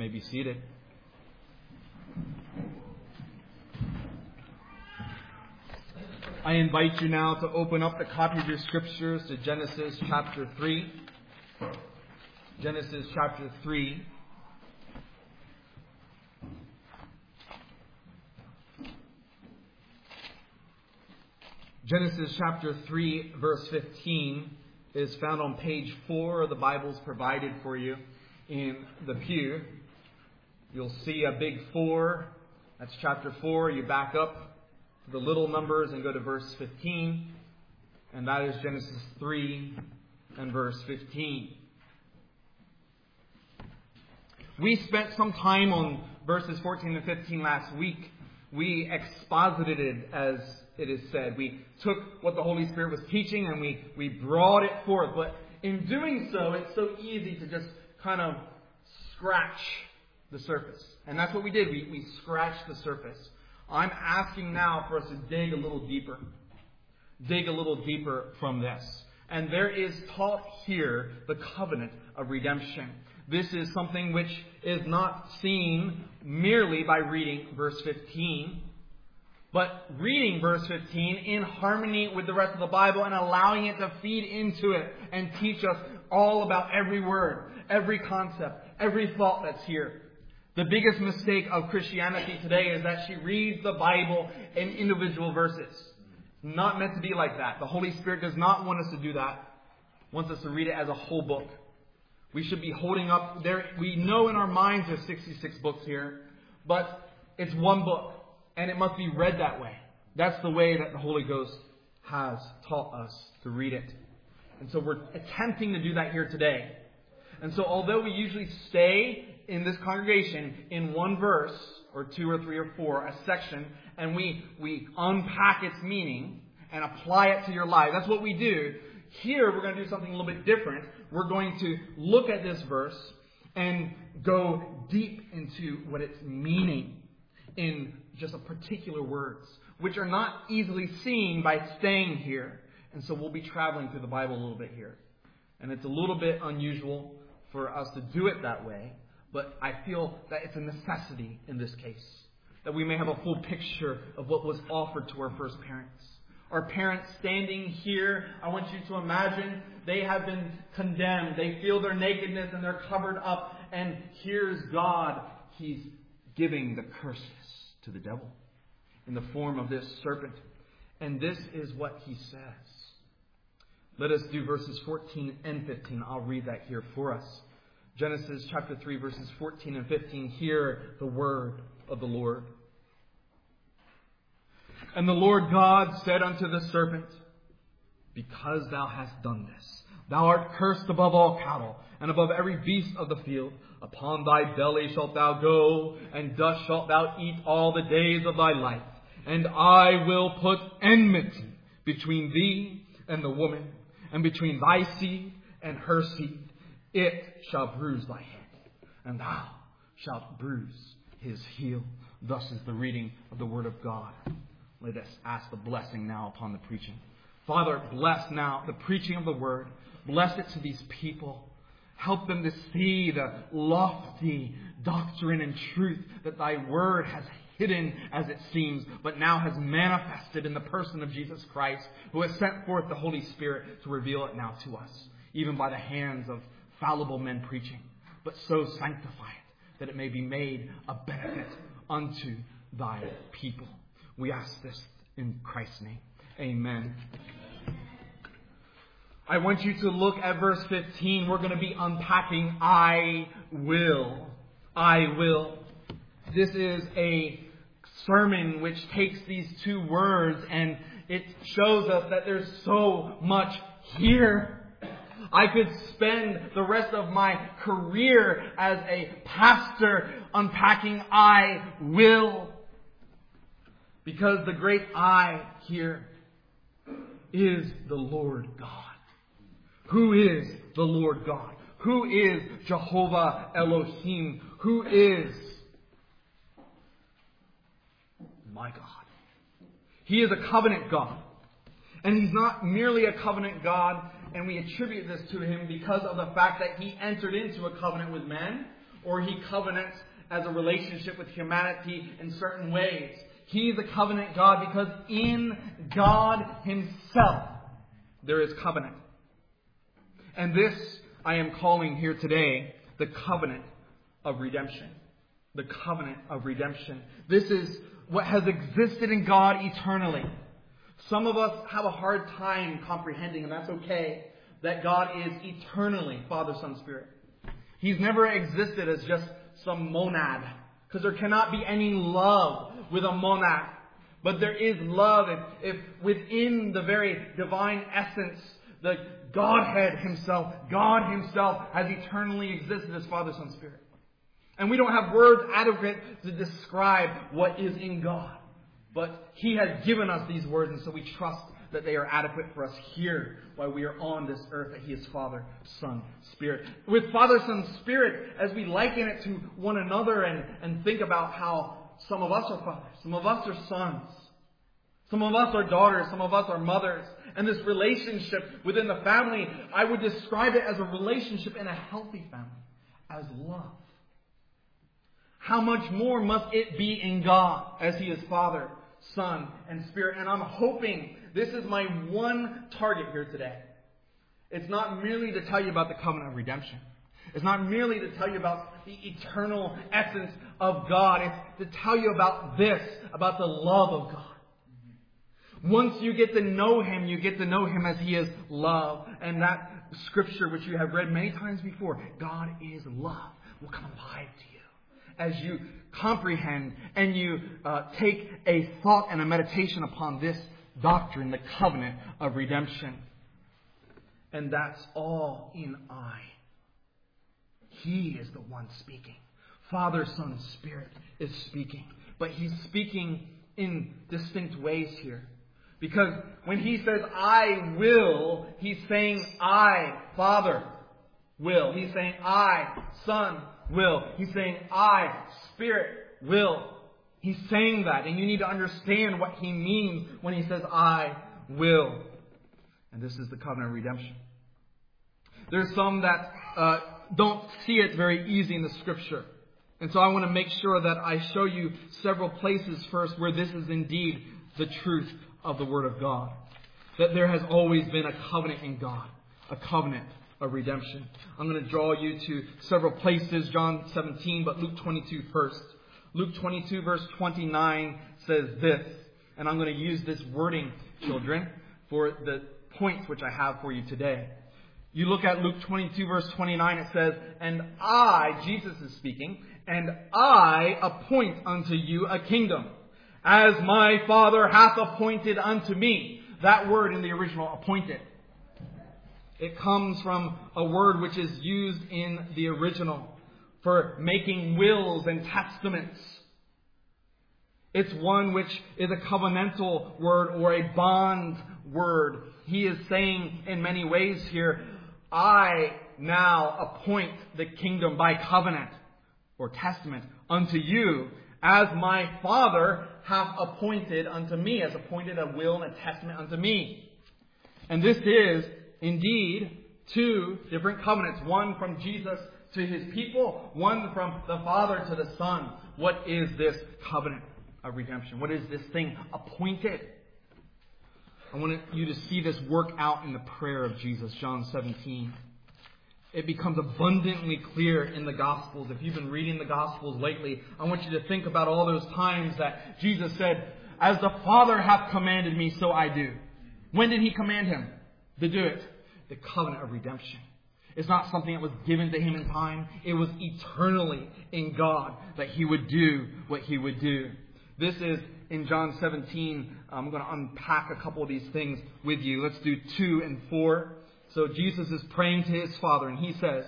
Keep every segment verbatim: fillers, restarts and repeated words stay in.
may be seated. I invite you now to open up the copy of your scriptures to Genesis chapter three. Genesis chapter three. Genesis chapter three, verse fifteen is found on page four of the Bibles provided for you in the pew. You'll see a big four. That's chapter four. You back up to the little numbers and go to verse fifteen. And that is Genesis three and verse fifteen. We spent some time on verses fourteen and fifteen last week. We exposited it, as it is said. We took what the Holy Spirit was teaching and we, we brought it forth. But in doing so, it's so easy to just kind of scratch the surface. And that's what we did. We, we scratched the surface. I'm asking now for us to dig a little deeper. Dig a little deeper from this. And there is taught here the covenant of redemption. This is something which is not seen merely by reading verse fifteen, but reading verse fifteen in harmony with the rest of the Bible and allowing it to feed into it and teach us all about every word, every concept, every thought that's here. The biggest mistake of Christianity today is that she reads the Bible in individual verses. Not meant to be like that. The Holy Spirit does not want us to do that. He wants us to read it as a whole book. We should be holding up there. We know in our minds there's sixty-six books here, but it's one book, and it must be read that way. That's the way that the Holy Ghost has taught us to read it. And so we're attempting to do that here today. And so although we usually stay in this congregation in one verse, or two or three or four, a section, and we, we unpack its meaning and apply it to your life, that's what we do. Here we're going to do something a little bit different. We're going to look at this verse and go deep into what it's meaning in just a particular words, which are not easily seen by staying here. And so we'll be traveling through the Bible a little bit here. And it's a little bit unusual for us to do it that way, but I feel that it's a necessity in this case, that we may have a full picture of what was offered to our first parents. Our parents standing here, I want you to imagine they have been condemned. They feel their nakedness and they're covered up. And here's God. He's giving the curses to the devil in the form of this serpent. And this is what he says. Let us do verses fourteen and fifteen. I'll read that here for us. Genesis chapter three, verses fourteen and fifteen. Hear the word of the Lord. And the Lord God said unto the serpent, because thou hast done this, thou art cursed above all cattle, and above every beast of the field. Upon thy belly shalt thou go, and dust shalt thou eat all the days of thy life. And I will put enmity between thee and the woman, and between thy seed and her seed. It shall bruise thy head, and thou shalt bruise his heel. Thus is the reading of the word of God. Let us ask the blessing now upon the preaching. Father, bless now the preaching of the word. Bless it to these people. Help them to see the lofty doctrine and truth that thy word has hidden, as it seems, but now has manifested in the person of Jesus Christ, who has sent forth the Holy Spirit to reveal it now to us, even by the hands of fallible men preaching. But so sanctify it, that it may be made a benefit unto thy people. We ask this in Christ's name. Amen. I want you to look at verse fifteen. We're going to be unpacking I will. I will. This is a sermon which takes these two words and it shows us that there's so much here. I could spend the rest of my career as a pastor unpacking I will. Because the great I here is the Lord God. Who is the Lord God? Who is Jehovah Elohim? Who is my God? He is a covenant God. And He's not merely a covenant God, and we attribute this to Him because of the fact that He entered into a covenant with man, or He covenants as a relationship with humanity in certain ways. He's a covenant God because in God Himself there is covenant. And this I am calling here today the covenant of redemption. The covenant of redemption. This is what has existed in God eternally. Some of us have a hard time comprehending, and that's okay, that God is eternally Father, Son, Spirit. He's never existed as just some monad, because there cannot be any love with a monad. But there is love if, if within the very divine essence, the Godhead Himself, God Himself has eternally existed as Father, Son, Spirit. And we don't have words adequate to describe what is in God. But He has given us these words, and so we trust that they are adequate for us here while we are on this earth, that He is Father, Son, Spirit. With Father, Son, Spirit, as we liken it to one another and, and think about how some of us are fathers, some of us are sons, some of us are daughters, some of us are mothers. And this relationship within the family, I would describe it as a relationship in a healthy family, as love. How much more must it be in God as He is Father, Son, and Spirit? And I'm hoping this is my one target here today. It's not merely to tell you about the covenant of redemption. It's not merely to tell you about the eternal essence of God. It's to tell you about this, about the love of God. Once you get to know Him, you get to know Him as He is love. And that scripture, which you have read many times before, God is love, will come alive to you as you comprehend and you uh, take a thought and a meditation upon this doctrine, the covenant of redemption. And that's all in I. He is the one speaking. Father, Son, Spirit is speaking. But He's speaking in distinct ways here. Because when He says, I will, He's saying, I, Father, will. He's saying, I, Son, will. He's saying, I, Spirit, will. He's saying that. And you need to understand what He means when He says, I will. And this is the covenant of redemption. There's some that uh, don't see it very easy in the Scripture. And so I want to make sure that I show you several places first where this is indeed the truth of the Word of God. That there has always been a covenant in God. A covenant of redemption. I'm going to draw you to several places. John seventeen, but Luke twenty-two first. Luke twenty-two verse twenty-nine says this. And I'm going to use this wording, children, for the points which I have for you today. You look at Luke twenty-two verse twenty-nine, it says, and I, Jesus is speaking, and I appoint unto you a kingdom, as my Father hath appointed unto me. That word in the original, appointed. It comes from a word which is used in the original for making wills and testaments. It's one which is a covenantal word or a bond word. He is saying in many ways here, I now appoint the kingdom by covenant or testament unto you, as my Father hath appointed unto me, has appointed a will and a testament unto me. And this is indeed two different covenants. One from Jesus to His people, one from the Father to the Son. What is this covenant of redemption? What is this thing appointed? I want you to see this work out in the prayer of Jesus, John seventeen. It becomes abundantly clear in the Gospels. If you've been reading the Gospels lately, I want you to think about all those times that Jesus said, as the Father hath commanded me, so I do. When did He command Him to do it? The covenant of redemption. It's not something that was given to Him in time. It was eternally in God that He would do what He would do. This is in John seventeen. I'm going to unpack a couple of these things with you. Let's do two and four. So Jesus is praying to His Father, and He says,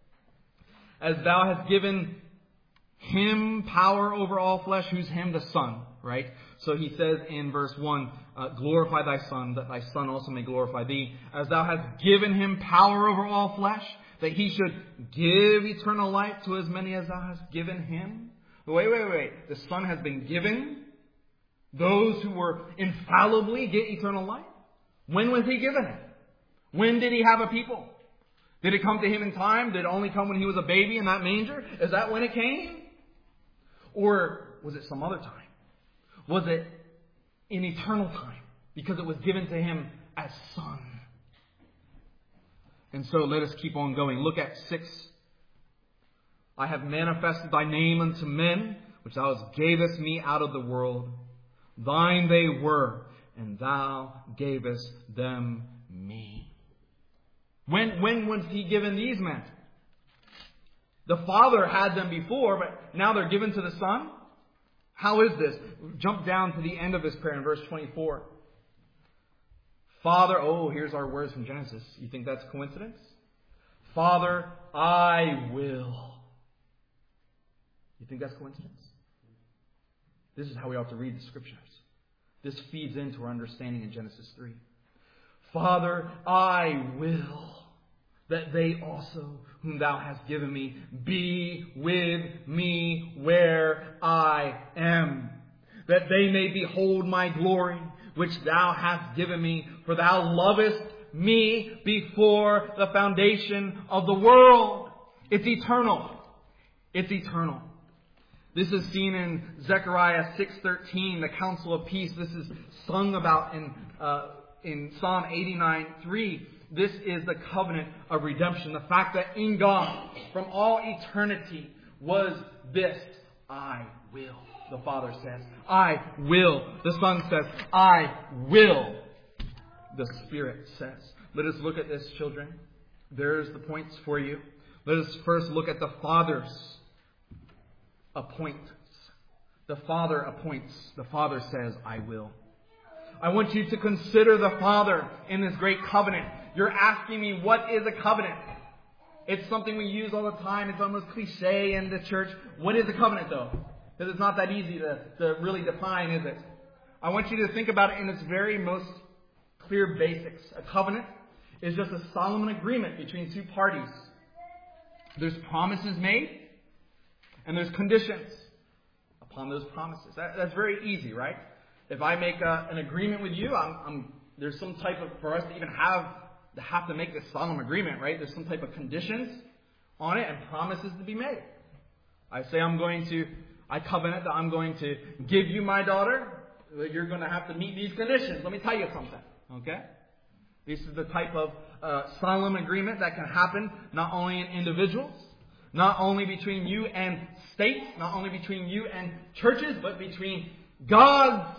as thou hast given Him power over all flesh. Who's Him? The Son, right? So He says in verse one, uh, glorify thy Son, that thy Son also may glorify thee. As thou hast given Him power over all flesh, that He should give eternal life to as many as thou hast given Him. Wait, wait, wait. The Son has been given. Those who were infallibly get eternal life. When was He given it? When did He have a people? Did it come to him in time? Did it only come when he was a baby in that manger? Is that when it came? Or was it some other time? Was it in eternal time? Because it was given to him as son. And so let us keep on going. Look at six. I have manifested thy name unto men, which thou gavest me out of the world. Thine they were, and thou gavest them me. When, when was he given these men? The Father had them before, but now they're given to the Son? How is this? Jump down to the end of this prayer in verse twenty-four. Father, oh, here's our words from Genesis. You think that's coincidence? Father, I will. You think that's coincidence? This is how we ought to read the Scriptures. This feeds into our understanding in Genesis three. Father, I will that they also, whom thou hast given me, be with me where I am, that they may behold my glory, which thou hast given me, for thou lovest me before the foundation of the world. It's eternal. It's eternal. This is seen in Zechariah six thirteen, the council of peace. This is sung about in uh, in Psalm eighty-nine three. This is the covenant of redemption. The fact that in God, from all eternity, was this: I will. The Father says, I will. The Son says, I will. The Spirit says. Let us look at this, children. There's the points for you. Let us first look at the Father's appointments. The Father appoints. The Father says, I will. I want you to consider the Father in this great covenant. You're asking me, what is a covenant? It's something we use all the time. It's almost cliche in the church. What is a covenant, though? Because it's not that easy to, to really define, is it? I want you to think about it in its very most clear basics. A covenant is just a solemn agreement between two parties. There's promises made, and there's conditions upon those promises. That, that's very easy, right? If I make a, an agreement with you, I'm, I'm, there's some type of, for us to even have to have to make this solemn agreement, right? There's some type of conditions on it and promises to be made. I say I'm going to, I covenant that I'm going to give you my daughter. You're going to have to meet these conditions. Let me tell you something, okay? This is the type of uh, solemn agreement that can happen not only in individuals, not only between you and states, not only between you and churches, but between God's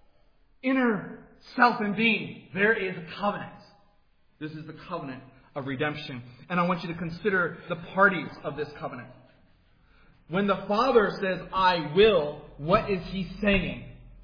inner self and being. There is a covenant. This is the covenant of redemption. And I want you to consider the parties of this covenant. When the Father says, I will, what is He saying?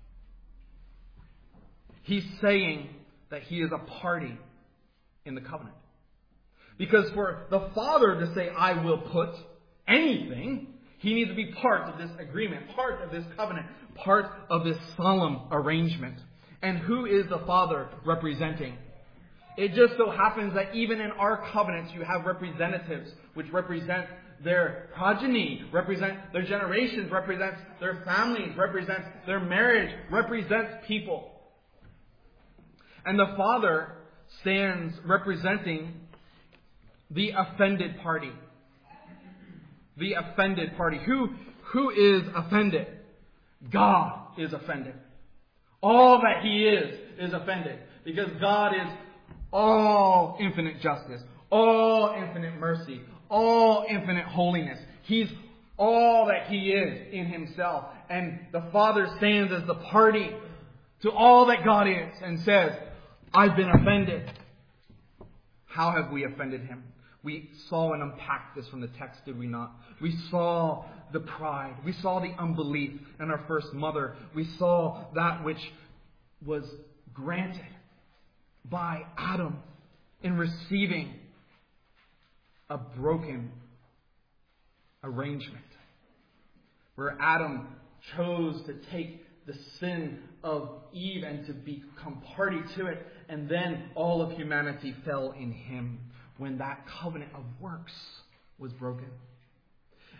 He's saying that He is a party in the covenant. Because for the Father to say, I will put anything, He needs to be part of this agreement, part of this covenant, part of this solemn arrangement. And who is the Father representing? It just so happens that even in our covenants, you have representatives which represent their progeny, represent their generations, represents their families, represents their marriage, represents people. And the Father stands representing the offended party. The offended party. Who, who is offended? God is offended. All that He is, is offended. Because God is all infinite justice, all infinite mercy, all infinite holiness. He's all that He is in Himself. And the Father stands as the party to all that God is and says, I've been offended. How have we offended Him? We saw and unpacked this from the text, did we not? We saw the pride. We saw the unbelief in our first mother. We saw that which was granted by Adam in receiving a broken arrangement. Where Adam chose to take the sin of Eve and to become party to it. And then all of humanity fell in him when that covenant of works was broken.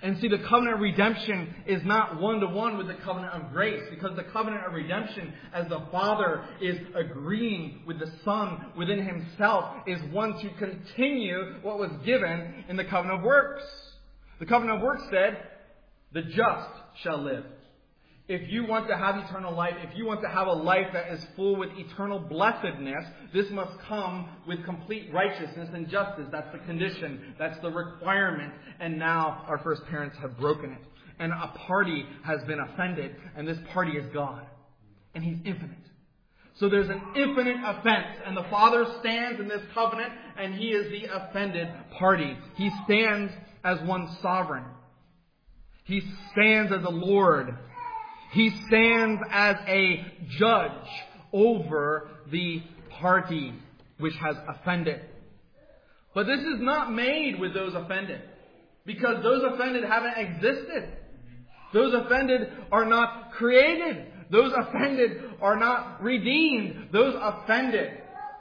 And see, the covenant of redemption is not one-to-one with the covenant of grace, because the covenant of redemption, as the Father is agreeing with the Son within Himself, is one to continue what was given in the covenant of works. The covenant of works said, the just shall live. If you want to have eternal life, if you want to have a life that is full with eternal blessedness, this must come with complete righteousness and justice. That's the condition. That's the requirement. And now our first parents have broken it. And a party has been offended. And this party is God. And He's infinite. So there's an infinite offense. And the Father stands in this covenant. And He is the offended party. He stands as one sovereign. He stands as a Lord. He stands as a judge over the party which has offended. But this is not made with those offended, because those offended haven't existed. Those offended are not created. Those offended are not redeemed. Those offended,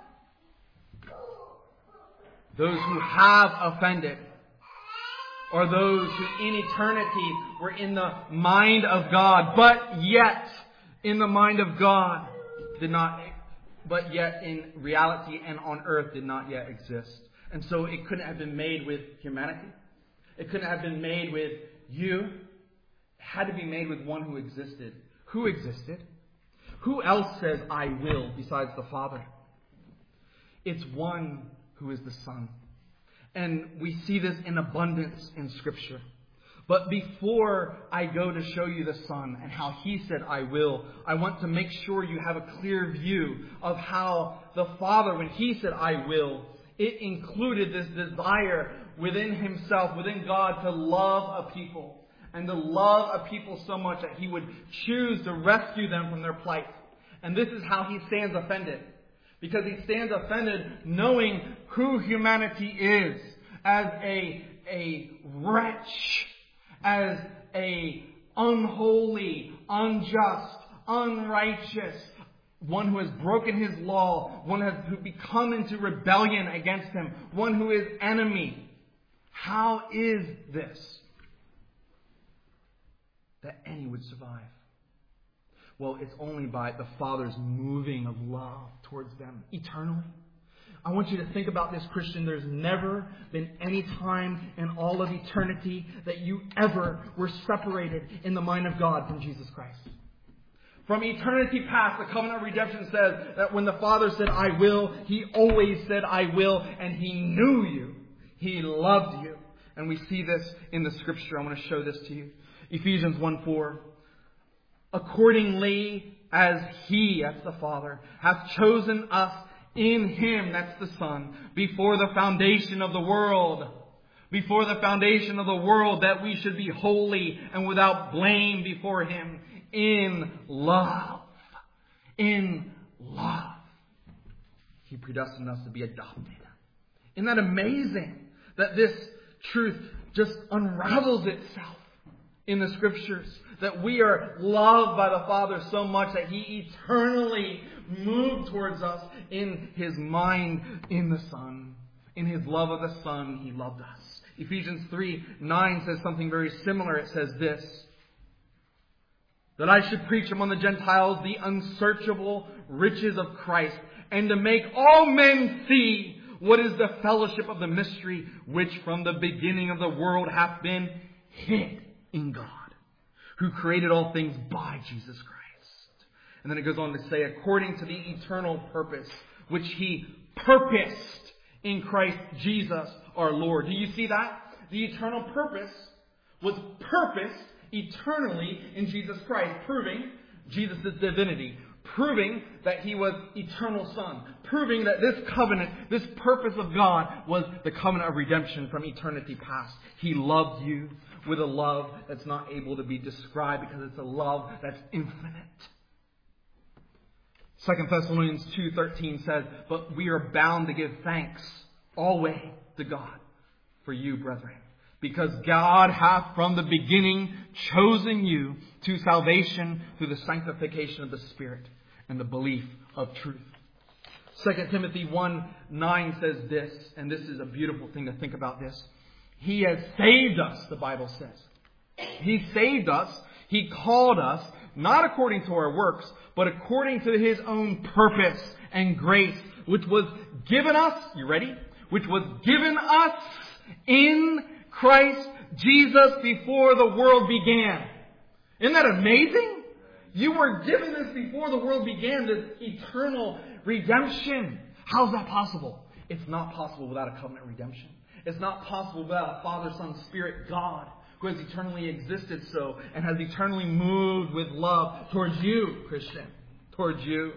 those who have offended, or those who in eternity were in the mind of God, but yet in the mind of God did not, but yet in reality and on earth did not yet exist. And so it couldn't have been made with humanity. It couldn't have been made with you. It had to be made with one who existed. Who existed? Who else says, I will, besides the Father? It's one who is the Son. And we see this in abundance in Scripture. But before I go to show you the Son and how He said, I will, I want to make sure you have a clear view of how the Father, when He said, I will, it included this desire within Himself, within God, to love a people. And to love a people so much that He would choose to rescue them from their plight. And this is how He stands offended. Because He stands offended knowing who humanity is as a, a wretch, as a unholy, unjust, unrighteous, one who has broken His law, one who has become into rebellion against Him, one who is enemy. How is this that any would survive? Well, it's only by the Father's moving of love towards them eternally. I want you to think about this, Christian. There's never been any time in all of eternity that you ever were separated in the mind of God from Jesus Christ. From eternity past, the covenant of redemption says that when the Father said, I will, He always said, I will, and He knew you. He loved you. And we see this in the Scripture. I want to show this to you. Ephesians one four. Accordingly, as He, that's the Father, hath chosen us in Him, that's the Son, before the foundation of the world. Before the foundation of the world, that we should be holy and without blame before Him in love. In love. He predestined us to be adopted. Isn't that amazing? That this truth just unravels itself in the Scriptures. That we are loved by the Father so much that He eternally moved towards us in His mind in the Son. In His love of the Son, He loved us. Ephesians three nine says something very similar. It says this: that I should preach among the Gentiles the unsearchable riches of Christ, and to make all men see what is the fellowship of the mystery, which from the beginning of the world hath been hid in God, who created all things by Jesus Christ. And then it goes on to say, according to the eternal purpose, which He purposed in Christ Jesus our Lord. Do you see that? The eternal purpose was purposed eternally in Jesus Christ, proving Jesus' divinity, proving that He was eternal Son, proving that this covenant, this purpose of God was the covenant of redemption from eternity past. He loved you with a love that's not able to be described because it's a love that's infinite. Second Thessalonians two thirteen says, but we are bound to give thanks always to God for you, brethren, because God hath from the beginning chosen you to salvation through the sanctification of the Spirit and the belief of truth. Second Timothy one nine says this, and this is a beautiful thing to think about this. He has saved us, the Bible says. He saved us. He called us, not according to our works, but according to His own purpose and grace, which was given us, you ready? Which was given us in Christ Jesus before the world began. Isn't that amazing? You were given this before the world began, this eternal redemption. How's that possible? It's not possible without a covenant redemption. It's not possible without a Father, Son, Spirit, God, who has eternally existed so and has eternally moved with love towards you, Christian, towards you.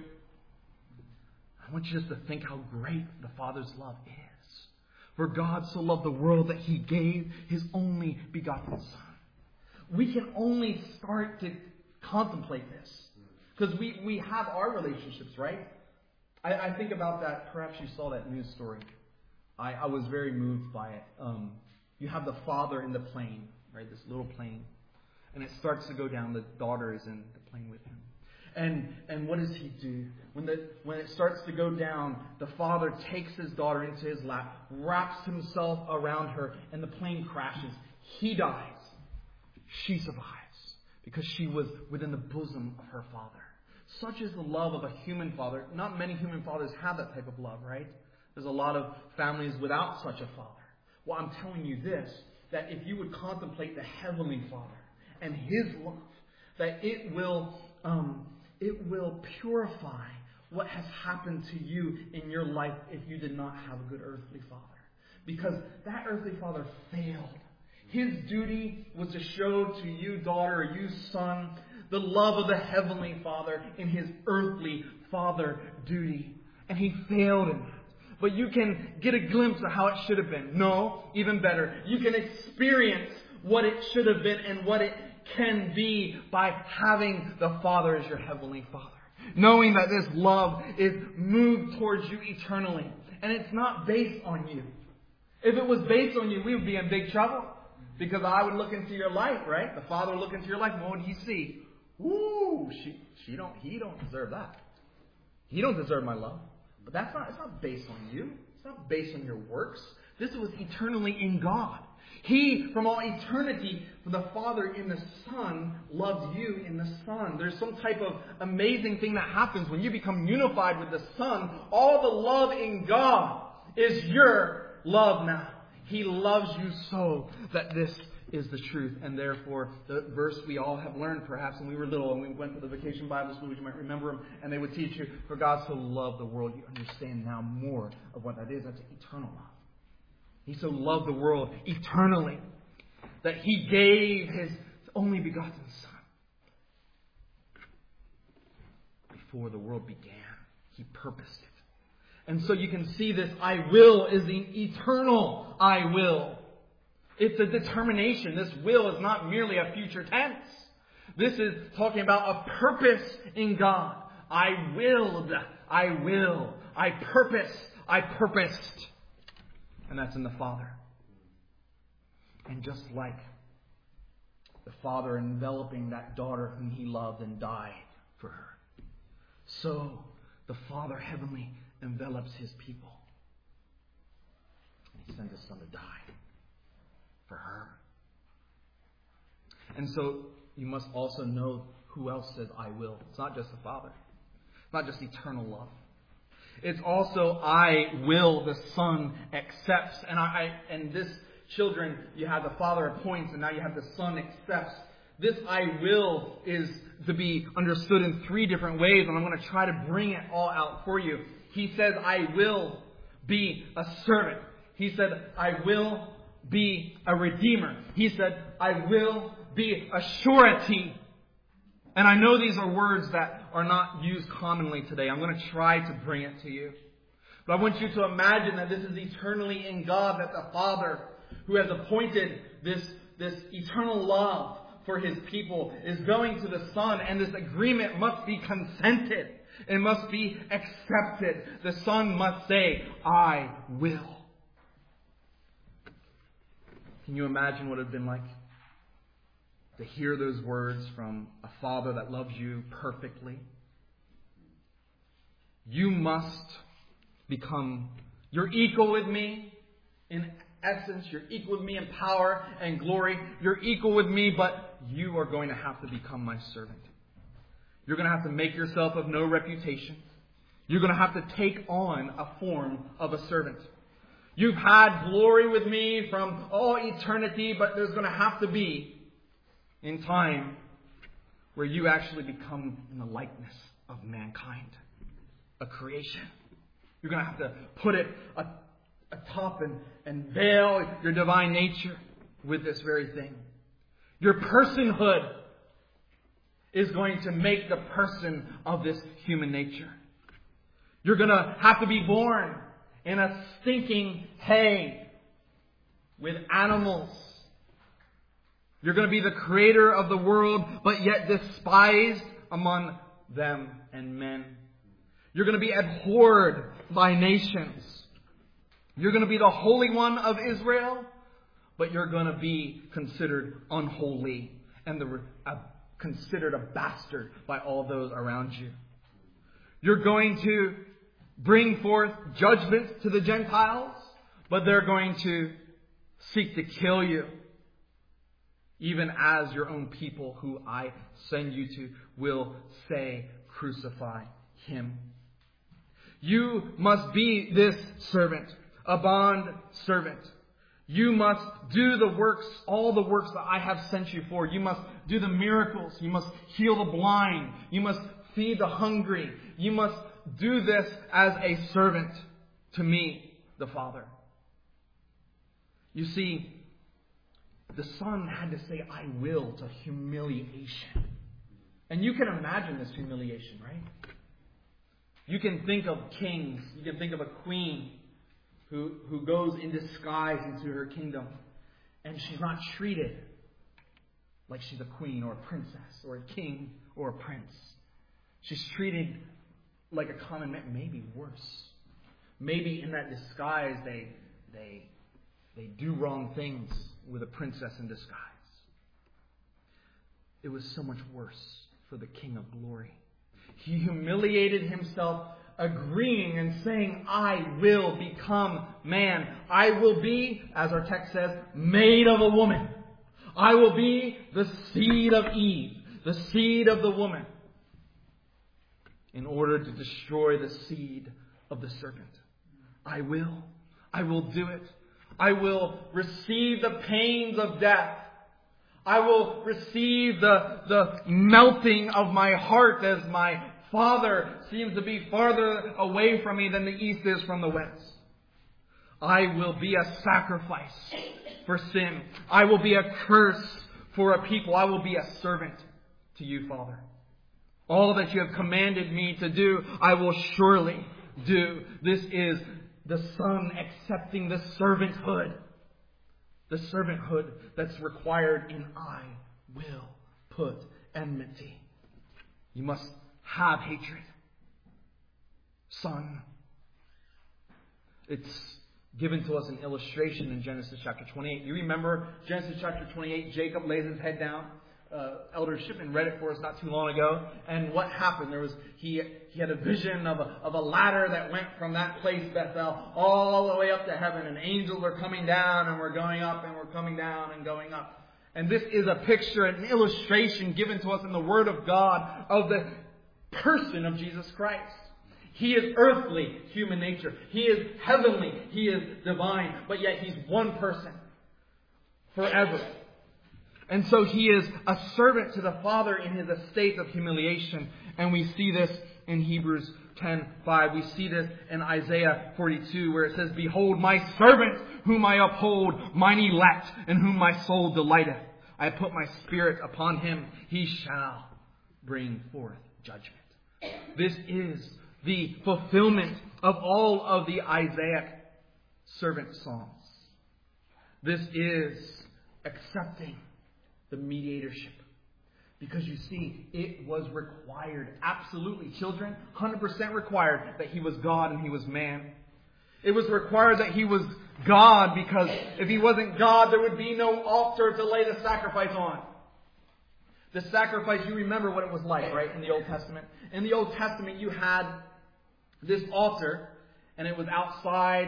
I want you just to think how great the Father's love is. For God so loved the world that He gave His only begotten Son. We can only start to contemplate this because we, we have our relationships, right? I, I think about that. Perhaps you saw that news story. I, I was very moved by it. Um, you have the father in the plane, right? This little plane. And it starts to go down. The daughter is in the plane with him. And and what does he do? When the when it starts to go down, the father takes his daughter into his lap, wraps himself around her, and the plane crashes. He dies. She survives because she was within the bosom of her father. Such is the love of a human father. Not many human fathers have that type of love, right? There's a lot of families without such a father. Well, I'm telling you this, that if you would contemplate the Heavenly Father and His love, that it will um, it will purify what has happened to you in your life if you did not have a good earthly father. Because that earthly father failed. His duty was to show to you, daughter, or you, son, the love of the Heavenly Father in His earthly father duty. And he failed in that. But you can get a glimpse of how it should have been. No, even better. You can experience what it should have been and what it can be by having the Father as your Heavenly Father. Knowing that this love is moved towards you eternally. And it's not based on you. If it was based on you, we would be in big trouble. Because I would look into your life, right? The Father would look into your life, and what would He see? Ooh, she, she don't, he don't deserve that. He don't deserve my love. But that's not, it's not based on you. It's not based on your works. This was eternally in God. He, from all eternity, the Father in the Son, loved you in the Son. There's some type of amazing thing that happens when you become unified with the Son. All the love in God is your love now. He loves you so that this is the truth. And therefore, the verse we all have learned perhaps when we were little and we went to the vacation Bible school, you might remember them, and they would teach you, for God so loved the world. You understand now more of what that is. That's eternal love. He so loved the world eternally that He gave His only begotten Son. Before the world began, He purposed it. And so you can see this I will is the eternal I will. It's a determination. This will is not merely a future tense. This is talking about a purpose in God. I willed, I will, I purposed, I purposed. And that's in the Father. And just like the Father enveloping that daughter whom He loved and died for her, so the Father heavenly envelops His people. And He sends His Son to die for her. And so you must also know who else says I will. It's not just the Father. It's not just eternal love. It's also I will the Son accepts. And I, I and this children, you have the Father appoints and now you have the Son accepts. This I will is to be understood in three different ways, and I'm going to try to bring it all out for you. He says, I will be a servant. He said, I will be a redeemer. He said, I will be a surety. And I know these are words that are not used commonly today. I'm going to try to bring it to you. But I want you to imagine that this is eternally in God, that the Father, who has appointed this, this eternal love for His people, is going to the Son, and this agreement must be consented. It must be accepted. The Son must say, I will. Can you imagine what it would have been like to hear those words from a Father that loves you perfectly? You must become, you're equal with me in essence. You're equal with me in power and glory. You're equal with me, but you are going to have to become my servant. You're going to have to make yourself of no reputation. You're going to have to take on a form of a servant. You've had glory with me from all eternity, but there's going to have to be, in time, where you actually become in the likeness of mankind, a creation. You're going to have to put it atop and, and veil your divine nature with this very thing. Your personhood is going to make the person of this human nature. You're going to have to be born in a stinking hay with animals. You're going to be the creator of the world, but yet despised among them and men. You're going to be abhorred by nations. You're going to be the Holy One of Israel, but you're going to be considered unholy and the, uh, considered a bastard by all those around you. You're going to bring forth judgment to the Gentiles, but they're going to seek to kill you, even as your own people who I send you to will say, crucify him. You must be this servant, a bond servant. You must do the works, all the works that I have sent you for. You must do the miracles. You must heal the blind. You must feed the hungry. You must do this as a servant to me, the Father. You see, the Son had to say, I will, to humiliation. And you can imagine this humiliation, right? You can think of kings. You can think of a queen who, who goes in disguise into her kingdom. And she's not treated like she's a queen or a princess or a king or a prince. She's treated like a common man, maybe worse. Maybe in that disguise they they they do wrong things with a princess in disguise. It was so much worse for the King of Glory. He humiliated himself, agreeing and saying, I will become man. I will be, as our text says, made of a woman. I will be the seed of Eve, the seed of the woman, in order to destroy the seed of the serpent. I will. I will do it. I will receive the pains of death. I will receive the, the melting of my heart as my Father seems to be farther away from me than the east is from the west. I will be a sacrifice for sin. I will be a curse for a people. I will be a servant to you, Father. All that you have commanded me to do, I will surely do. This is the Son accepting the servanthood. The servanthood that's required in I will put enmity. You must have hatred. Son. It's given to us an illustration in Genesis chapter twenty-eight. You remember Genesis chapter twenty-eight, Jacob lays his head down. Uh, Elder Shipman read it for us not too long ago. And what happened? There was he he had a vision of a, of a ladder that went from that place, Bethel, all the way up to heaven. And angels are coming down, and we're going up, and we're coming down, and going up. And this is a picture, an illustration given to us in the Word of God of the person of Jesus Christ. He is earthly, human nature. He is heavenly. He is divine. But yet He's one person forever. And so He is a servant to the Father in His estate of humiliation. And we see this in Hebrews ten five. We see this in Isaiah forty-two, where it says, Behold, my servant whom I uphold, mine elect, in whom my soul delighteth. I put my spirit upon him. He shall bring forth judgment. This is the fulfillment of all of the Isaiah servant songs. This is accepting the mediatorship. Because you see, it was required, absolutely, children, one hundred percent required that He was God and He was man. It was required that He was God, because if He wasn't God, there would be no altar to lay the sacrifice on. The sacrifice, you remember what it was like, right, in the Old Testament. In the Old Testament, you had this altar, and it was outside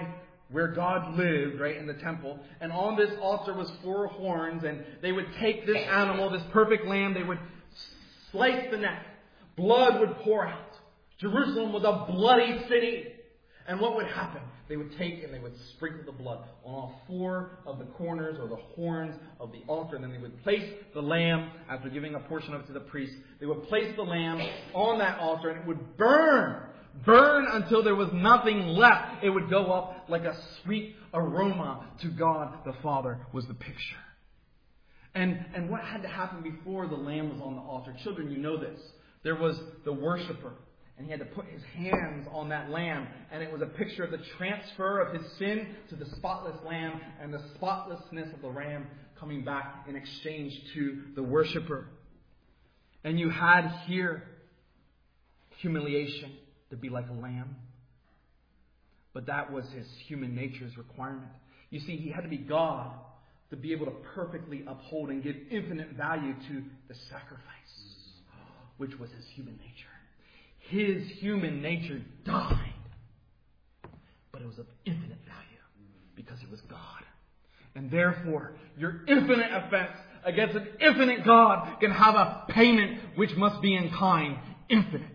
where God lived, right, in the temple. And on this altar was four horns, and they would take this animal, this perfect lamb, they would slice the neck. Blood would pour out. Jerusalem was a bloody city. And what would happen? They would take and they would sprinkle the blood on all four of the corners or the horns of the altar. And then they would place the lamb, after giving a portion of it to the priest, they would place the lamb on that altar and it would burn. Burn until there was nothing left. It would go up like a sweet aroma to God the Father was the picture. And, and what had to happen before the lamb was on the altar? Children, you know this. There was the worshiper. And he had to put his hands on that lamb. And it was a picture of the transfer of his sin to the spotless lamb and the spotlessness of the ram coming back in exchange to the worshiper. And you had here humiliation to be like a lamb. But that was his human nature's requirement. You see, he had to be God to be able to perfectly uphold and give infinite value to the sacrifice, which was his human nature. His human nature died, but it was of infinite value because it was God. And therefore, your infinite offense against an infinite God can have a payment which must be in kind, infinite.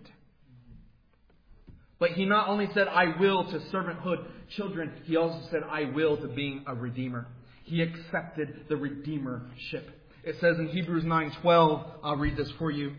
But he not only said, I will to servanthood, children, he also said, I will to being a redeemer. He accepted the redeemership. It says in Hebrews nine twelve, I'll read this for you.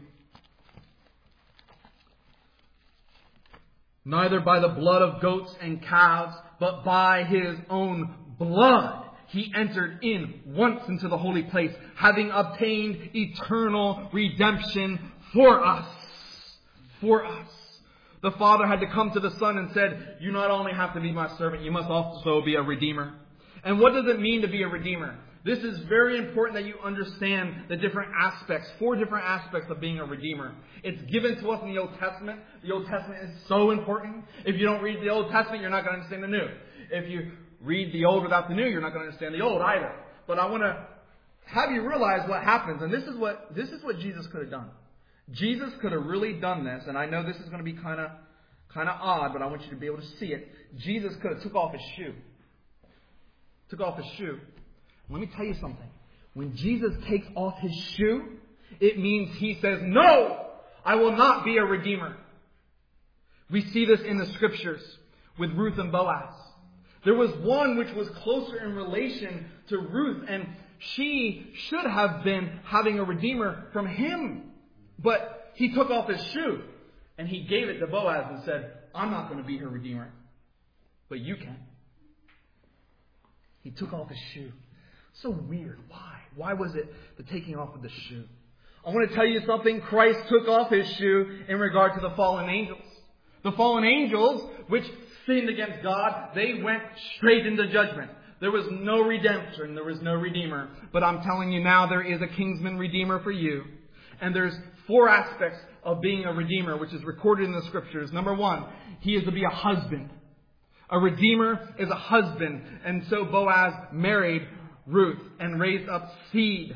Neither by the blood of goats and calves, but by his own blood he entered in once into the holy place, having obtained eternal redemption for us. For us. The Father had to come to the Son and said, you not only have to be my servant, you must also be a redeemer. And what does it mean to be a redeemer? This is very important that you understand the different aspects, four different aspects of being a redeemer. It's given to us in the Old Testament. The Old Testament is so important. If you don't read the Old Testament, you're not going to understand the New. If you read the Old without the New, you're not going to understand the Old either. But I want to have you realize what happens. And this is what, this is what Jesus could have done. Jesus could have really done this. And I know this is going to be kind of, kind of odd, but I want you to be able to see it. Jesus could have took off his shoe. Took off his shoe. Let me tell you something. When Jesus takes off his shoe, it means he says, no, I will not be a redeemer. We see this in the scriptures with Ruth and Boaz. There was one which was closer in relation to Ruth, and she should have been having a redeemer from him. But he took off his shoe and he gave it to Boaz and said, I'm not going to be her redeemer, but you can. He took off his shoe. So weird. Why? Why was it the taking off of the shoe? I want to tell you something. Christ took off his shoe in regard to the fallen angels. The fallen angels, which sinned against God, they went straight into judgment. There was no redemption. There was no redeemer. But I'm telling you now, there is a kinsman redeemer for you. And there's four aspects of being a redeemer, which is recorded in the scriptures. Number one, he is to be a husband. A redeemer is a husband. And so Boaz married Ruth and raised up seed.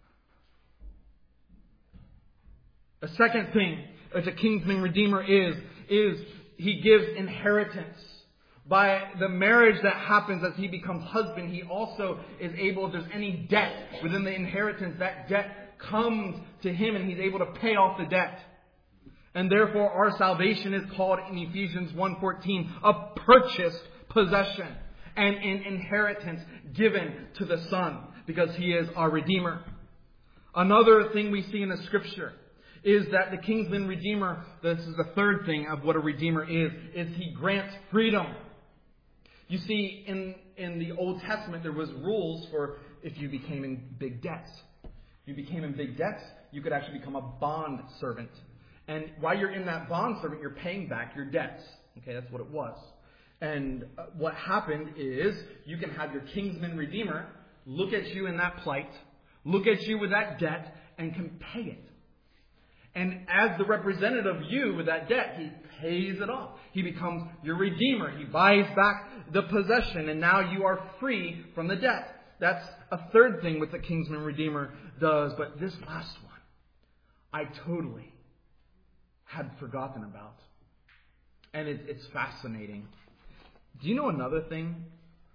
A second thing that a kinsman redeemer is, is he gives inheritance. By the marriage that happens as he becomes husband, he also is able, if there's any debt within the inheritance, that debt comes to him and he's able to pay off the debt. And therefore our salvation is called in Ephesians one fourteen a purchased possession and an inheritance given to the Son because he is our Redeemer. Another thing we see in the Scripture is that the kinsman redeemer, this is the third thing of what a redeemer is, is he grants freedom. You see, in, in the Old Testament there was rules for if you became in big debts. If you became in big debts, you could actually become a bond servant. And while you're in that bond servant, you're paying back your debts. Okay, that's what it was. And what happened is you can have your kinsman redeemer look at you in that plight, look at you with that debt, and can pay it. And as the representative of you with that debt, he pays it off. He becomes your redeemer. He buys back the possession, and now you are free from the debt. That's a third thing what the kinsman redeemer does. But this last one, I totally had forgotten about. And it, it's fascinating. Do you know another thing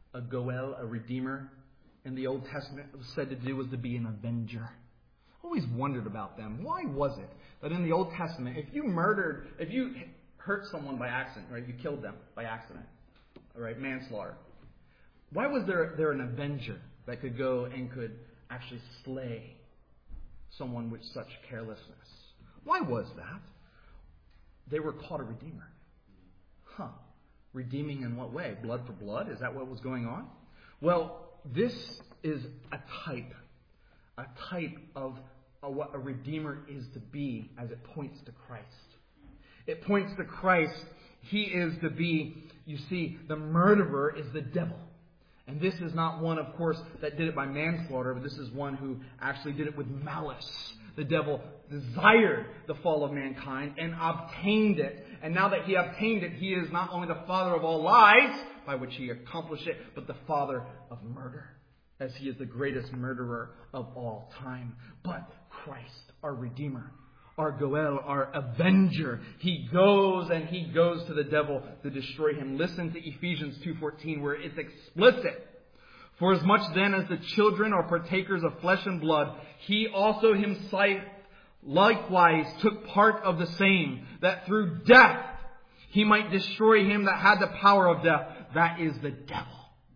a goel, a redeemer, in the Old Testament was said to do was to be an avenger. Always wondered about them. Why was it that in the Old Testament, if you murdered, if you hurt someone by accident, right, you killed them by accident, all right, manslaughter, why was there there an avenger that could go and could actually slay someone with such carelessness? Why was that? They were called a redeemer. Huh. Redeeming in what way? Blood for blood? Is that what was going on? Well, this is a type, a type of a, what a redeemer is to be as it points to Christ. It points to Christ. He is to be, you see, the murderer is the devil. And this is not one, of course, that did it by manslaughter, but this is one who actually did it with malice. The devil desired the fall of mankind and obtained it. And now that he obtained it, he is not only the father of all lies, by which he accomplished it, but the father of murder, as he is the greatest murderer of all time. But Christ, our Redeemer, our Goel, our Avenger, he goes and he goes to the devil to destroy him. Listen to Ephesians two fourteen, where it's explicit. For as much then as the children are partakers of flesh and blood, he also himself likewise took part of the same, that through death he might destroy him that had the power of death, that is the devil.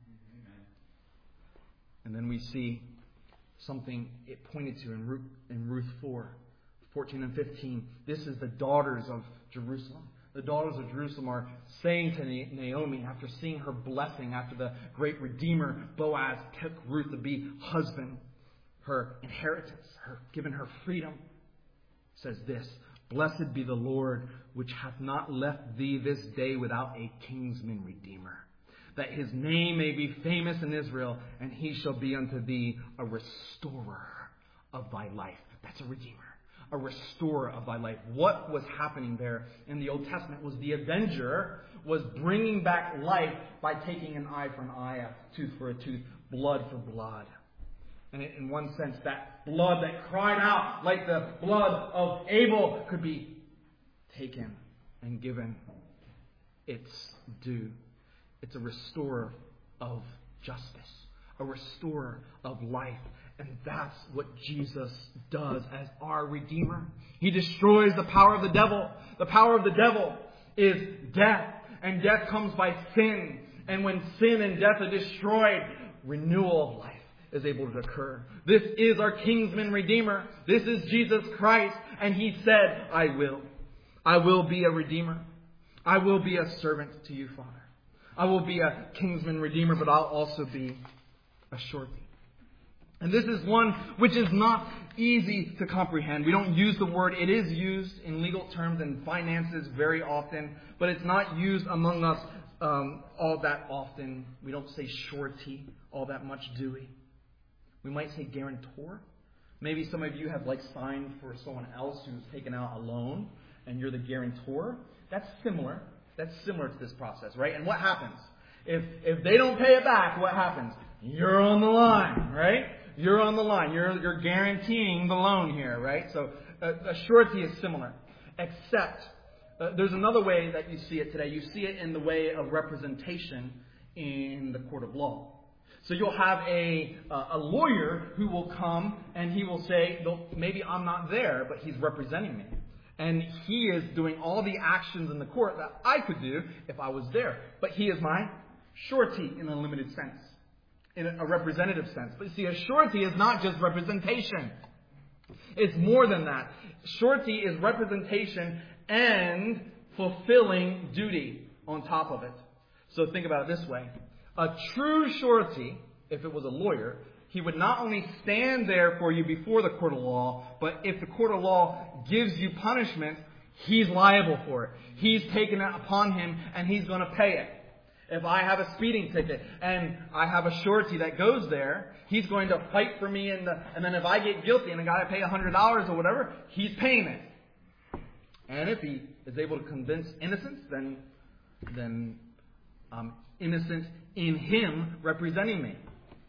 And then we see something it pointed to in Ruth, in Ruth four, fourteen and fifteen. This is the daughters of Jerusalem. The daughters of Jerusalem are saying to Naomi, after seeing her blessing, after the great Redeemer Boaz took Ruth to be husband, her inheritance, her given her freedom, says this: Blessed be the Lord, which hath not left thee this day without a kinsman redeemer, that his name may be famous in Israel, and he shall be unto thee a restorer of thy life. That's a redeemer. A restorer of thy life. What was happening there in the Old Testament was the avenger was bringing back life by taking an eye for an eye, a tooth for a tooth, blood for blood. And in one sense, that blood that cried out like the blood of Abel could be taken and given its due. It's a restorer of justice, a restorer of life. And that's what Jesus does as our Redeemer. He destroys the power of the devil. The power of the devil is death. And death comes by sin. And when sin and death are destroyed, renewal of life is able to occur. This is our kinsman redeemer. This is Jesus Christ. And he said, I will. I will be a redeemer. I will be a servant to you, Father. I will be a kinsman redeemer, but I'll also be a surety. And this is one which is not easy to comprehend. We don't use the word. It is used in legal terms and finances very often, but it's not used among us um, all that often. We don't say surety all that much, do we? We might say guarantor. Maybe some of you have like signed for someone else who's taken out a loan, and you're the guarantor. That's similar. That's similar to this process, right? And what happens? If if they don't pay it back, what happens? You're on the line, right? You're on the line. You're you're guaranteeing the loan here, right? So uh, a surety is similar, except uh, there's another way that you see it today. You see it in the way of representation in the court of law. So you'll have a uh, a lawyer who will come and he will say, maybe I'm not there, but he's representing me. And he is doing all the actions in the court that I could do if I was there. But he is my surety in a limited sense, in a representative sense. But you see, a surety is not just representation. It's more than that. Surety is representation and fulfilling duty on top of it. So think about it this way. A true surety, if it was a lawyer, he would not only stand there for you before the court of law, but if the court of law gives you punishment, he's liable for it. He's taken it upon him and he's going to pay it. If I have a speeding ticket and I have a surety that goes there, he's going to fight for me. In the, and then if I get guilty and I got to pay one hundred dollars or whatever, he's paying it. And if he is able to convince innocence, then, then I'm innocent in him representing me.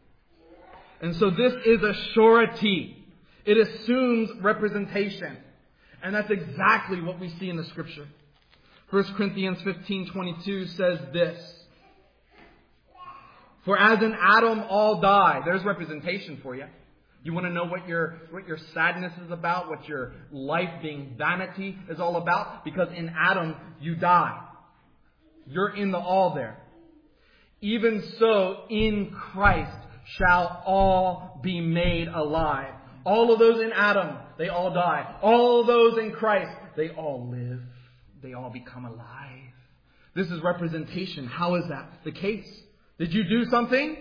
And so this is a surety. It assumes representation. And that's exactly what we see in the Scripture. First Corinthians fifteen twenty-two says this: For as in Adam all die. There's representation for you. You want to know what your what your sadness is about, what your life being vanity is all about? Because in Adam you die. You're in the all there. Even so, in Christ shall all be made alive. All of those in Adam, they all die. All of those in Christ, they all live. They all become alive. This is representation. How is that the case? Did you do something?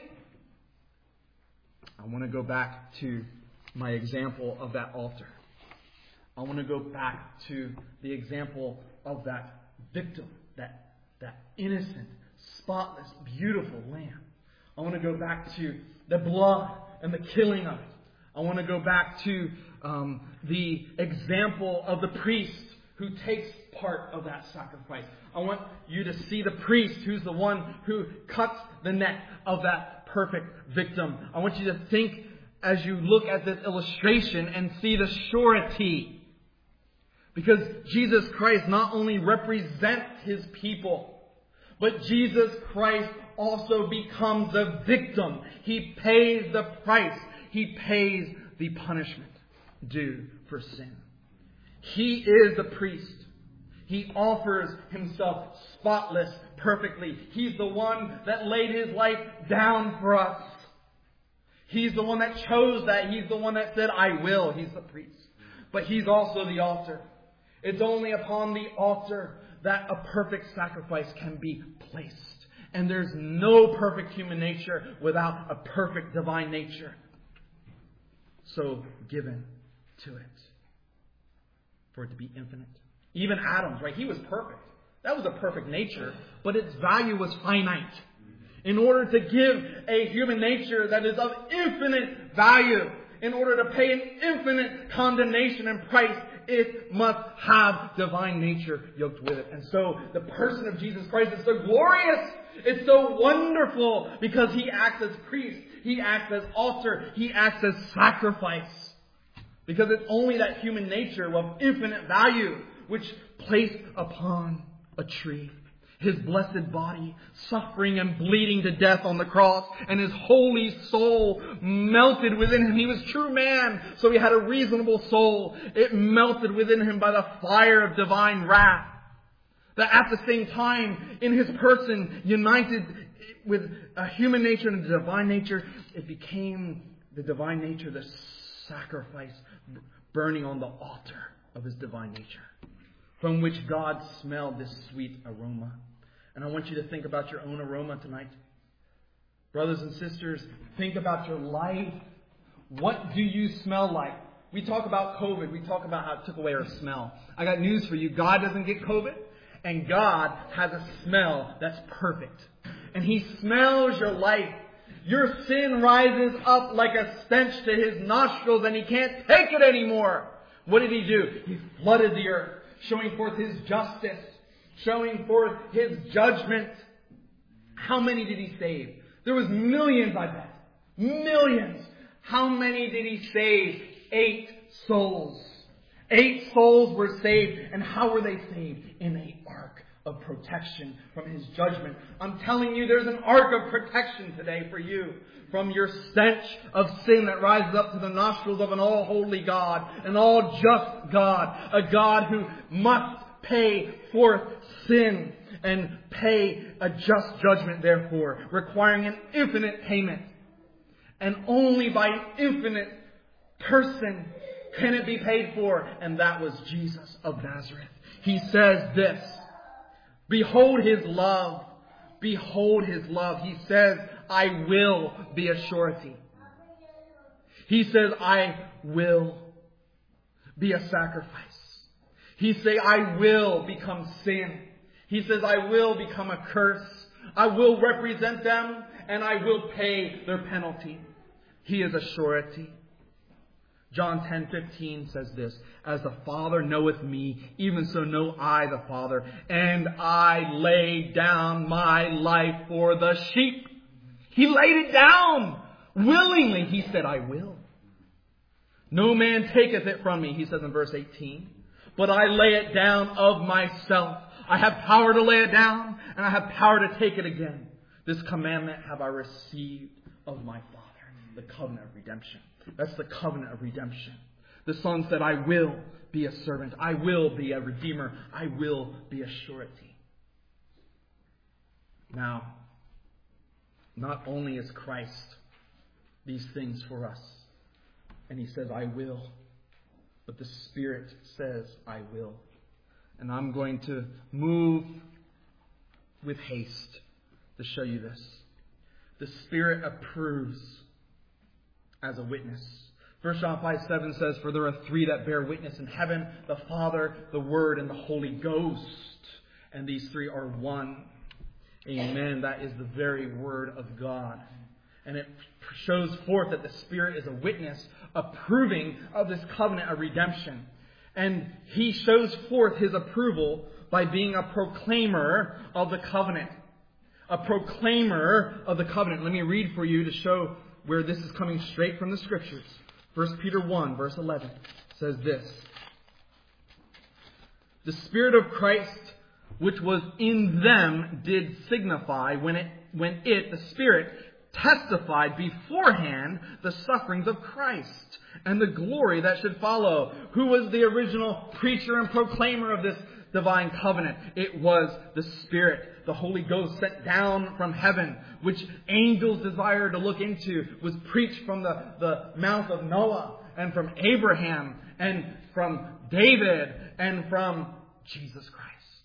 I want to go back to my example of that altar. I want to go back to the example of that victim, that, that innocent, spotless, beautiful lamb. I want to go back to the blood and the killing of it. I want to go back to um, the example of the priest who takes part of that sacrifice. I want you to see the priest who's the one who cuts the neck of that perfect victim. I want you to think as you look at this illustration and see the surety. Because Jesus Christ not only represents His people, but Jesus Christ also becomes the victim. He pays the price. He pays the punishment due for sin. He is the priest. He offers Himself spotless, perfectly. He's the one that laid His life down for us. He's the one that chose that. He's the one that said, I will. He's the priest. But He's also the altar. It's only upon the altar that a perfect sacrifice can be placed. And there's no perfect human nature without a perfect divine nature. So given to it. For it to be infinite. Even Adam's, right? He was perfect. That was a perfect nature, but its value was finite. In order to give a human nature that is of infinite value, in order to pay an infinite condemnation and price, it must have divine nature yoked with it. And so the person of Jesus Christ is so glorious. It's so wonderful because He acts as priest. He acts as altar. He acts as sacrifice. Because it's only that human nature of infinite value which placed upon a tree. His blessed body, suffering and bleeding to death on the cross, and His holy soul melted within Him. He was true man, so He had a reasonable soul. It melted within Him by the fire of divine wrath. That at the same time, in His person, united with a human nature and a divine nature, it became the divine nature, the sacrifice burning on the altar of His divine nature, from which God smelled this sweet aroma. And I want you to think about your own aroma tonight. Brothers and sisters, think about your life. What do you smell like? We talk about COVID. We talk about how it took away our smell. I got news for you. God doesn't get COVID. And God has a smell that's perfect. And He smells your life. Your sin rises up like a stench to His nostrils and He can't take it anymore. What did He do? He flooded the earth, showing forth His justice, showing forth His judgment. How many did He save? There was millions, I bet. Millions. How many did He save? Eight souls. Eight souls were saved. And how were they saved? In an ark of protection from His judgment. I'm telling you, there's an ark of protection today for you. From your stench of sin that rises up to the nostrils of an all-holy God, an all-just God, a God who must pay forth sin and pay a just judgment, therefore, requiring an infinite payment. And only by an infinite person can it be paid for, and that was Jesus of Nazareth. He says this, behold His love, behold His love. He says, I will be a surety. He says, I will be a sacrifice. He says, I will become sin. He says, I will become a curse. I will represent them and I will pay their penalty. He is a surety. John ten fifteen says this, as the Father knoweth me, even so know I the Father, and I lay down my life for the sheep. He laid it down willingly. He said, I will. No man taketh it from me, He says in verse eighteen, but I lay it down of myself. I have power to lay it down, and I have power to take it again. This commandment have I received of my Father. The covenant of redemption. That's the covenant of redemption. The Son said, I will be a servant. I will be a redeemer. I will be a surety. Now, not only is Christ these things for us, and He says, I will, but the Spirit says, I will. And I'm going to move with haste to show you this. The Spirit approves as a witness. First John five seven says, for there are three that bear witness in heaven, the Father, the Word, and the Holy Ghost. And these three are one. Amen. That is the very Word of God. And it shows forth that the Spirit is a witness approving of this covenant of redemption. And He shows forth His approval by being a proclaimer of the covenant. A proclaimer of the covenant. Let me read for you to show where this is coming straight from the Scriptures. First Peter one, verse eleven says this. The Spirit of Christ, which was in them, did signify when it, when it, the Spirit, testified beforehand the sufferings of Christ and the glory that should follow. Who was the original preacher and proclaimer of this divine covenant? It was the Spirit, the Holy Ghost sent down from heaven, which angels desire to look into, was preached from the, the mouth of Noah and from Abraham and from David and from Jesus Christ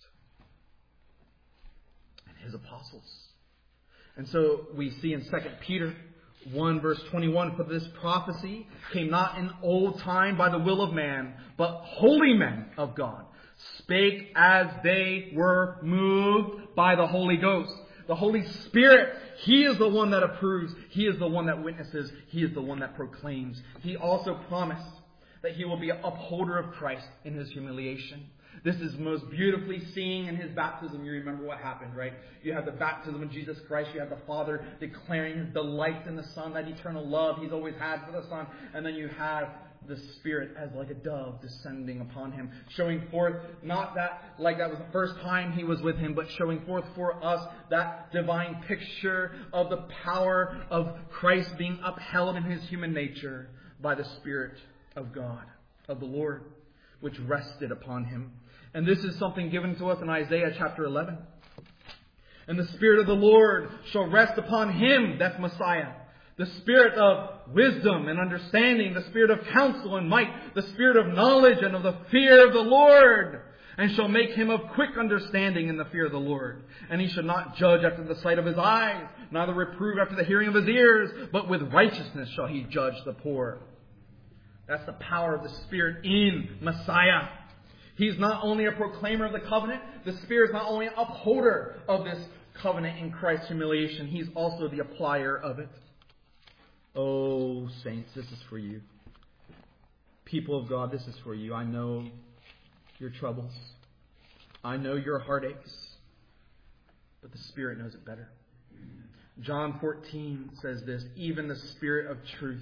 and His apostles. And so we see in Second Peter one verse twenty-one, for this prophecy came not in old time by the will of man, but holy men of God spake as they were moved by the Holy Ghost. The Holy Spirit, He is the one that approves. He is the one that witnesses. He is the one that proclaims. He also promised that He will be an upholder of Christ in His humiliation. This is most beautifully seen in His baptism. You remember what happened, right? You have the baptism of Jesus Christ. You have the Father declaring His delight in the Son, that eternal love He's always had for the Son. And then you have the Spirit as like a dove descending upon Him, showing forth not that like that was the first time He was with Him, but showing forth for us that divine picture of the power of Christ being upheld in His human nature by the Spirit of God, of the Lord, which rested upon Him. And this is something given to us in Isaiah chapter eleven. And the Spirit of the Lord shall rest upon Him, that's Messiah. The Spirit of wisdom and understanding, the Spirit of counsel and might, the Spirit of knowledge and of the fear of the Lord. And shall make Him of quick understanding in the fear of the Lord. And He shall not judge after the sight of His eyes, neither reprove after the hearing of His ears, but with righteousness shall He judge the poor. That's the power of the Spirit in Messiah. He's not only a proclaimer of the covenant, the Spirit is not only an upholder of this covenant in Christ's humiliation, He's also the applier of it. Oh, saints, this is for you. People of God, this is for you. I know your troubles. I know your heartaches. But the Spirit knows it better. John fourteen says this, even the Spirit of truth,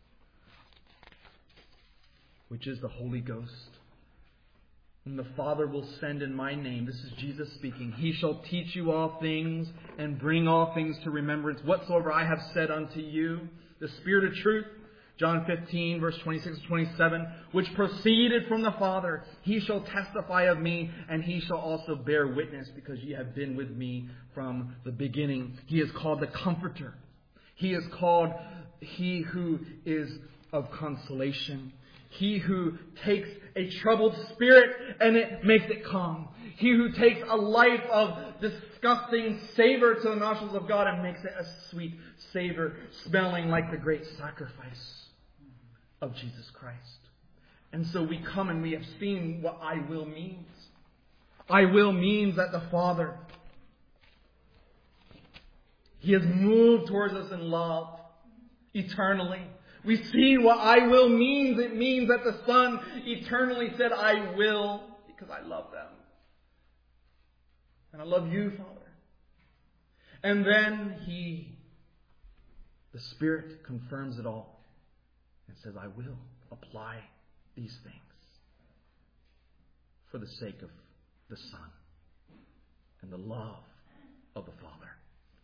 which is the Holy Ghost, whom the Father will send in my name. This is Jesus speaking. He shall teach you all things and bring all things to remembrance, whatsoever I have said unto you. The Spirit of truth, John fifteen, verse twenty-six to twenty-seven, which proceeded from the Father. He shall testify of me, and He shall also bear witness, because ye have been with me from the beginning. He is called the Comforter. He is called He who is of consolation. He who takes a troubled spirit and it makes it calm. He who takes a life of disgusting savor to the nostrils of God and makes it a sweet savor, smelling like the great sacrifice of Jesus Christ. And so we come and we have seen what I will means. I will means that the Father, He has moved towards us in love eternally. We see what I will means. It means that the Son eternally said, I will, because I love them. And I love you, Father. And then He, the Spirit, confirms it all and says, I will apply these things for the sake of the Son and the love of the Father.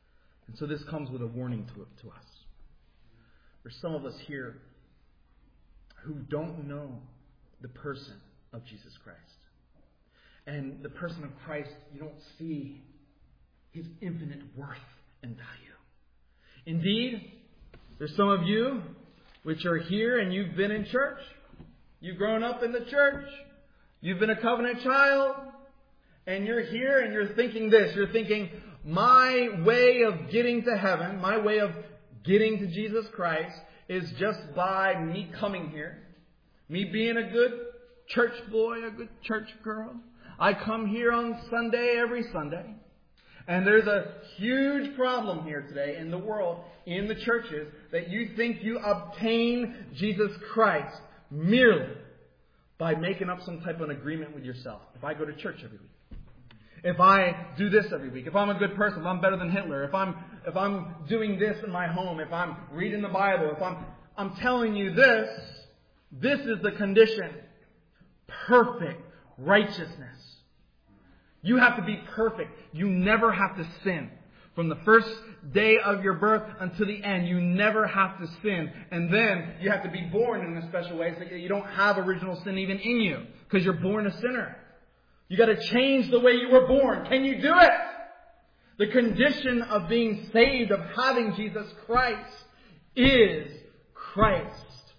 And so this comes with a warning to, to us. There's some of us here who don't know the person of Jesus Christ. And the person of Christ, you don't see His infinite worth and value. Indeed, there's some of you which are here and you've been in church. You've grown up in the church. You've been a covenant child. And you're here and you're thinking this. You're thinking, my way of getting to heaven, my way of getting to Jesus Christ is just by me coming here. Me being a good church boy, a good church girl. I come here on Sunday every Sunday. And there's a huge problem here today in the world, in the churches, that you think you obtain Jesus Christ merely by making up some type of an agreement with yourself. If I go to church every week. If I do this every week, if I'm a good person, if I'm better than Hitler, if I'm if I'm doing this in my home, if I'm reading the Bible, if I'm I'm telling you this, this is the condition. Perfect righteousness. You have to be perfect. You never have to sin. From the first day of your birth until the end, you never have to sin. And then you have to be born in a special way so that you don't have original sin even in you, because you're born a sinner. You got to change the way you were born. Can you do it? The condition of being saved, of having Jesus Christ, is Christ.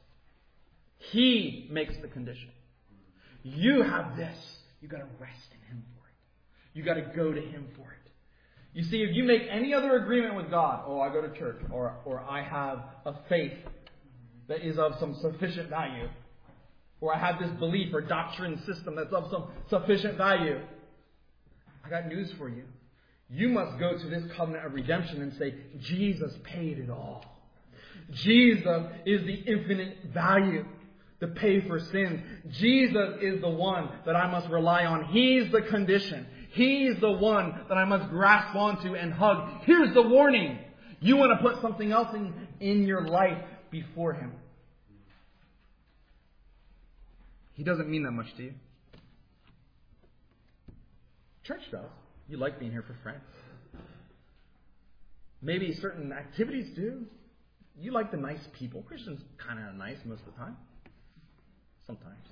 He makes the condition. You have this. You got to rest in Him for it. You got to go to Him for it. You see, if you make any other agreement with God, oh, I go to church, or or I have a faith that is of some sufficient value, or I have this belief or doctrine system that's of some sufficient value, I got news for you. You must go to this covenant of redemption and say, Jesus paid it all. Jesus is the infinite value to pay for sins. Jesus is the one that I must rely on. He's the condition. He's the one that I must grasp onto and hug. Here's the warning. You want to put something else in, in your life before Him. He doesn't mean that much to you. Church does. You like being here for friends. Maybe certain activities do. You like the nice people. Christians kind of nice most of the time. Sometimes.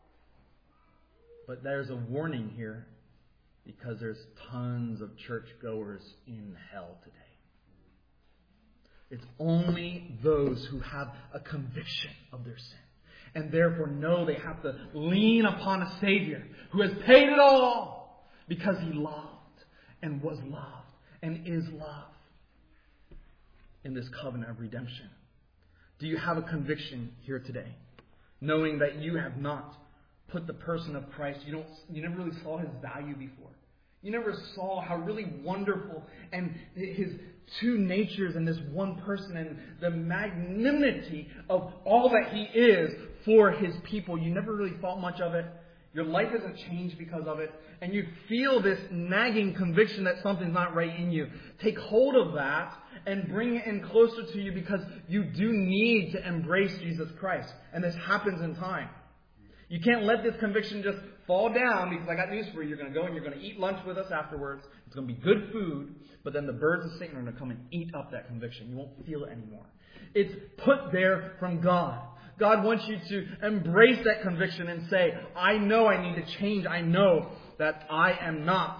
But there's a warning here, because there's tons of churchgoers in hell today. It's only those who have a conviction of their sin, and therefore know they have to lean upon a Savior who has paid it all, because He loved and was loved and is love in this covenant of redemption. Do you have a conviction here today, knowing that you have not put the person of Christ, you don't, you never really saw His value before. You never saw how really wonderful and His two natures in this one person and the magnanimity of all that He is for His people. You never really thought much of it. Your life hasn't changed because of it. And you feel this nagging conviction that something's not right in you. Take hold of that and bring it in closer to you, because you do need to embrace Jesus Christ. And this happens in time. You can't let this conviction just fall down, because I got news for you. You're going to go and you're going to eat lunch with us afterwards. It's going to be good food, but then the birds of Satan are going to come and eat up that conviction. You won't feel it anymore. It's put there from God. God wants you to embrace that conviction and say, I know I need to change. I know that I am not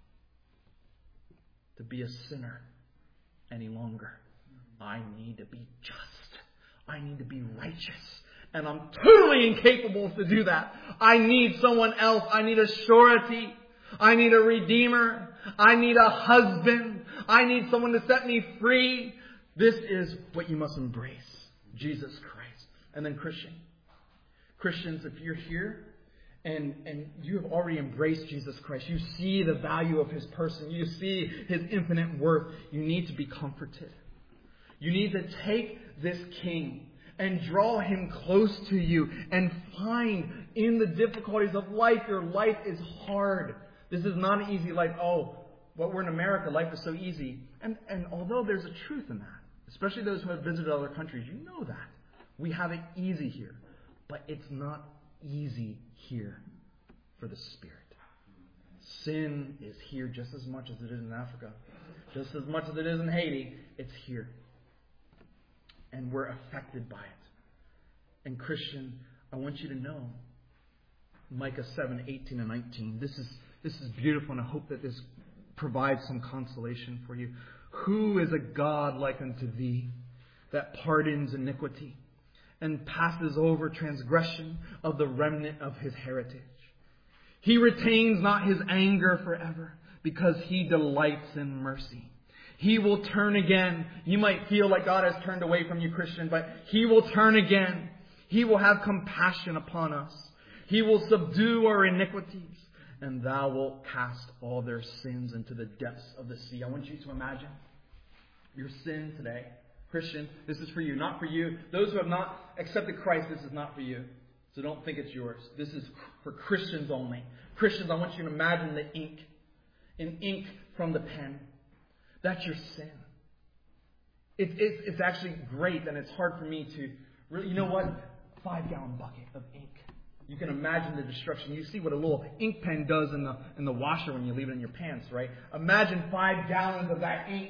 to be a sinner any longer. I need to be just. I need to be righteous. And I'm totally incapable to do that. I need someone else. I need a surety. I need a redeemer. I need a husband. I need someone to set me free. This is what you must embrace. Jesus Christ. And then Christian. Christians, if you're here and, and you have already embraced Jesus Christ, you see the value of His person, you see His infinite worth, you need to be comforted. You need to take this King and draw Him close to you and find in the difficulties of life, your life is hard. This is not an easy life. Oh, well, we're in America, life is so easy. And, and although there's a truth in that, especially those who have visited other countries, you know that. We have it easy here. But it's not easy here for the Spirit. Sin is here just as much as it is in Africa. just as much as it is in Haiti, it's here. And we're affected by it. And Christian, I want you to know, Micah seven, eighteen and nineteen. This is this is beautiful, and I hope that this provides some consolation for you. Who is a God like unto thee, that pardons iniquity and passes over transgression of the remnant of his heritage? He retains not his anger forever, because he delights in mercy. He will turn again. You might feel like God has turned away from you, Christian, but He will turn again. He will have compassion upon us. He will subdue our iniquities, and thou wilt cast all their sins into the depths of the sea. I want you to imagine your sin today. Christian, this is for you, not for you. Those who have not accepted Christ, this is not for you. So don't think it's yours. This is for Christians only. Christians, I want you to imagine the ink. An ink from the pen. That's your sin. It, it, it's actually great, and it's hard for me to really, you know what? A five-gallon bucket of ink. You can imagine the destruction. You see what a little ink pen does in the in the washer when you leave it in your pants, right? Imagine five gallons of that ink.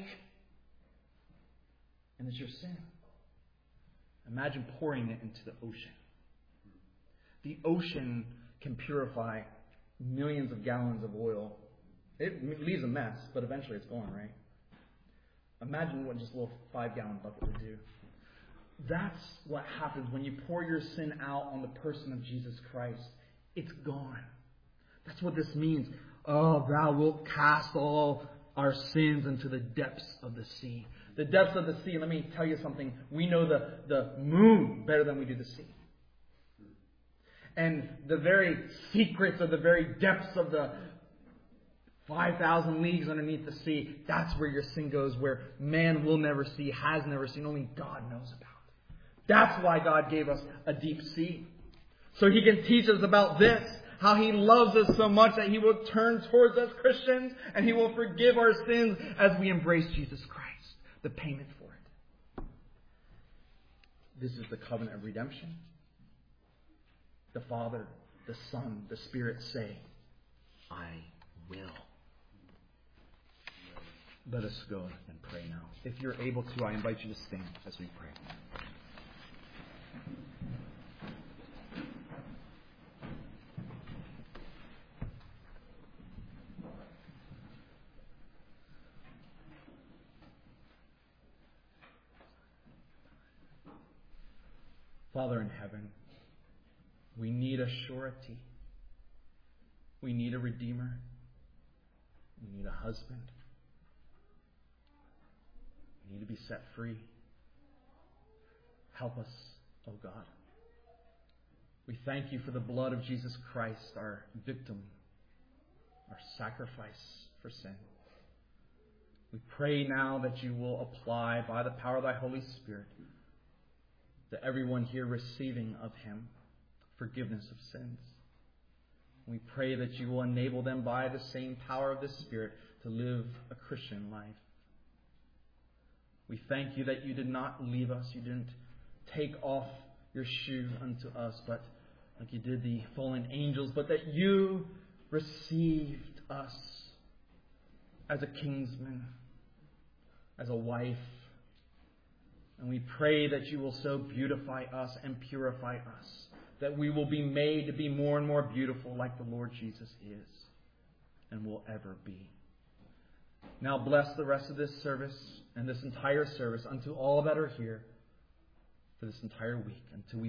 And it's your sin. Imagine pouring it into the ocean. The ocean can purify millions of gallons of oil. It leaves a mess, but eventually it's gone, right? Imagine what just a little five-gallon bucket would do. That's what happens when you pour your sin out on the person of Jesus Christ. It's gone. That's what this means. Oh, thou wilt cast all our sins into the depths of the sea. The depths of the sea, let me tell you something. We know the, the moon better than we do the sea. And the very secrets of the very depths of the five thousand leagues underneath the sea, that's where your sin goes, where man will never see, has never seen, only God knows about. That's why God gave us a deep sea. So He can teach us about this, how He loves us so much that He will turn towards us, Christians, and He will forgive our sins as we embrace Jesus Christ, the payment for it. This is the covenant of redemption. The Father, the Son, the Spirit say, I will. Let us go and pray now. If you're able to, I invite you to stand as we pray. Father in heaven, we need a surety. We need a Redeemer. We need a husband. We need to be set free. Help us, O God. We thank You for the blood of Jesus Christ, our victim, our sacrifice for sin. We pray now that You will apply by the power of Thy Holy Spirit to everyone here receiving of Him forgiveness of sins. We pray that You will enable them by the same power of the Spirit to live a Christian life. We thank You that You did not leave us. You didn't take off Your shoe unto us, but like You did the fallen angels, but that You received us as a kinsman, as a wife. And we pray that You will so beautify us and purify us, that we will be made to be more and more beautiful like the Lord Jesus is and will ever be. Now bless the rest of this service and this entire service unto all that are here for this entire week until we